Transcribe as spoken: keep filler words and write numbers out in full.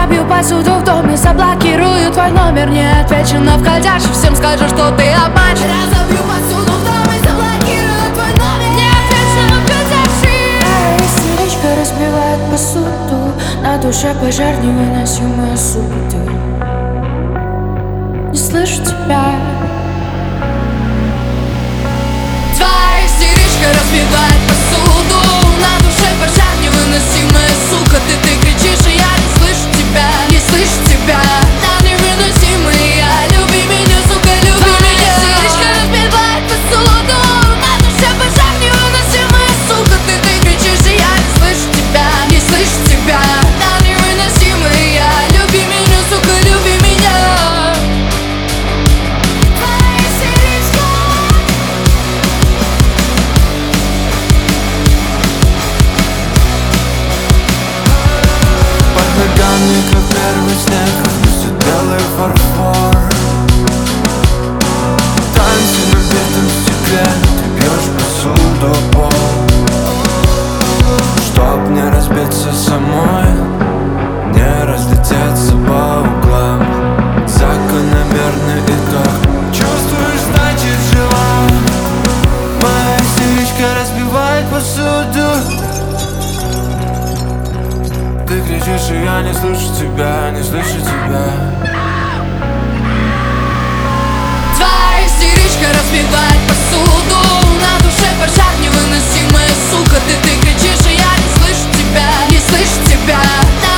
Разобью посуду в доме, заблокирую твой номер. Не отвечу на входящий, всем скажу, что ты обманщик. Разобью посуду в доме, заблокирую твой номер. Не отвечу на входящий. А истеричка разбивает посуду, на душе пожар, невыносимые суеты. Не слышу тебя. Твоя истеричка разбивает посуду, на душе пожар, невыносимая, сука. Ты, ты кричишь, и я не слышу тебя, не слышу тебя. Да, невыносимая, люби меня, сука, люби Твоя меня. Твоя истеричка разбивает посуду, на душе пожар, невыносимая, сука. Ты, ты кричишь, и я не слышу тебя, не слышу тебя. Да, невыносимая, люби меня, сука, люби меня. Ногами, как первый снег, все белый фарфор. Танцы на битом стекле, ты бьешь посуду о пол. Чтоб не разбиться самой, не разлететься по углам. Закономерный итог. Чувствуешь, значит жива. Моя истеричка разбивает посуду. Ты кричишь, и я не слышу тебя, не слышу тебя. Твоя истеричка разбивает посуду, на душе пожар, невыносимая, сука. Ты, ты кричишь, и я не слышу тебя, не слышу тебя.